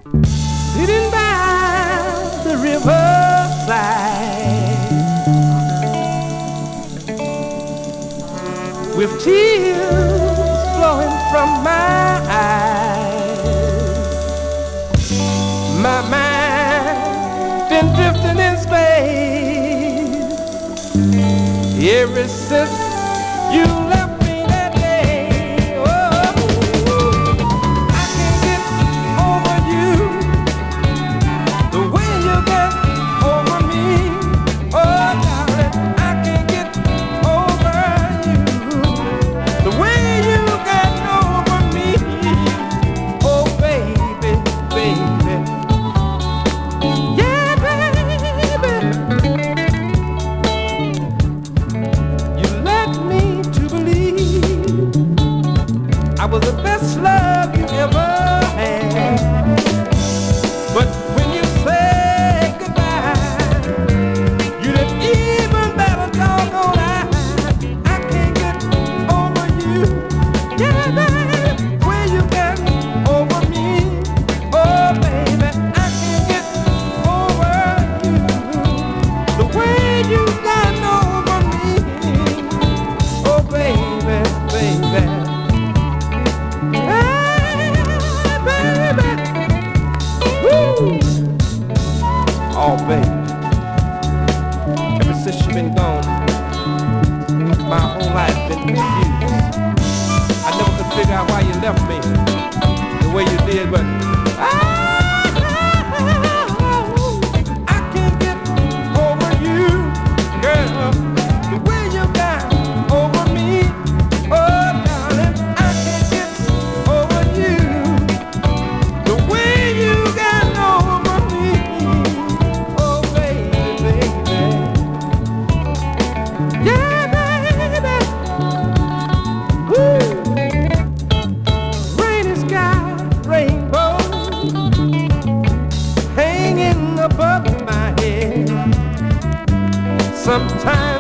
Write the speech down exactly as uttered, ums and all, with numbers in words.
sitting by the riverside with tears flowing from my eyes. My mind been drifting in space ever since you left me that day. Oh, I can't get over you the way you get over me. Oh, darling, I can't get over you the way you get over me. Oh, baby, baby, yeah, baby. You led me to believe I was the best love you ever had. But when you say goodbye, you did even better, doggone I. I can't get over you. Yeah, baby, where you get over me. Oh, baby, I can't get over you the way you got over me. Oh, baby, baby. Hey, baby. Woo. Oh, baby. Ever since you've been gone, my whole life been confused. I never could figure out why you left me the way you did, but I, I can't get over you, girl, the way you got over me. Oh, darling, I can't get over you the way you got over me. Oh, baby, baby, yeah, baby. Woo. Rainy sky, rainbow hanging above my head. Sometimes